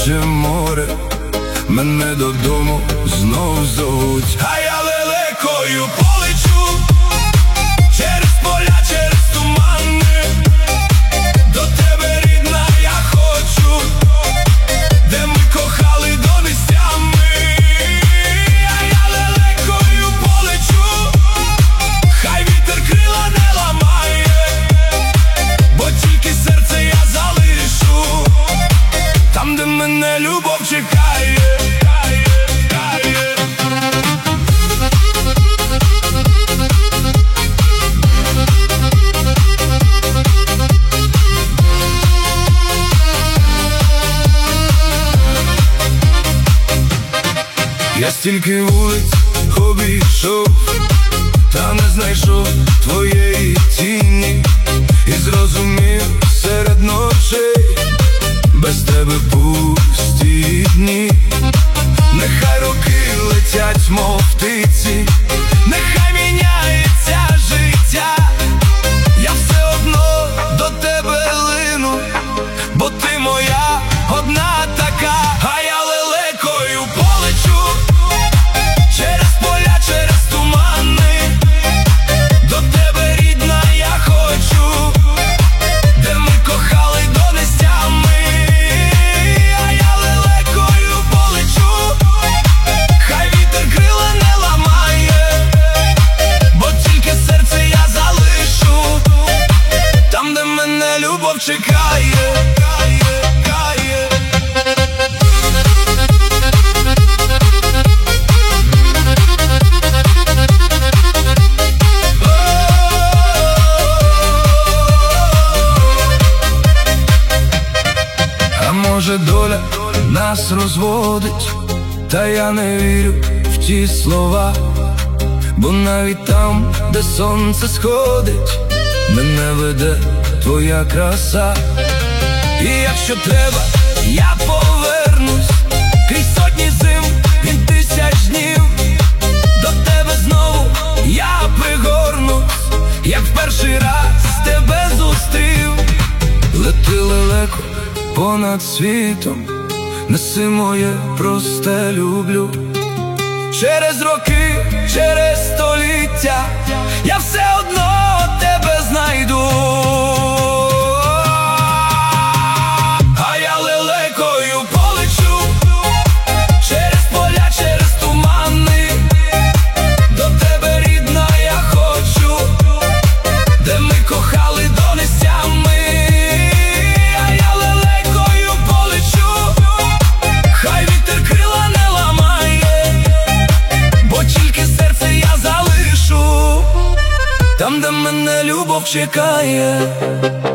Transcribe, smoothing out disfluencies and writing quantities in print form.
наче море, мене додому знов зовуть. А я лелекою полечу через поля, через тумани, до тебе, рідна, я хочу, де ми кохали донестями. А я лелекою полечу, хай вітер крила не ламає, бо тільки серце я залишу там, де мене любов чекає. Я стільки вулиць обійшов, та не знайшов твоєї тіні, і зрозумів серед ночей, без тебе пусті дні. Нехай роки летять, мов птиці, нехай міняється життя, я все одно до тебе лину, бо ти моя одна така. А я лелекою полечу через поля, через тумани, до тебе, рідна, я хочу, де ми кохали донестями. А я лелекою полечу, хай вітер крила не ламає, бо тільки серце я залишу там, де мене любов чекає. Може, доля нас розводить, та я не вірю в ті слова, бо навіть там, де сонце сходить, мене веде твоя краса. І якщо треба, я повернусь крізь сотні зим, від тисяч днів, до тебе знову я пригорнусь, як в перший раз тебе зустрів. Лети, лелеко, понад світом, неси моє просте люблю. Через роки, через століття, я все одно тебе знайду. А я лелекою полечу через поля, через тумани, до тебе, рідна, я хочу, де ми кохали донестями. Там, де мене любов чекає.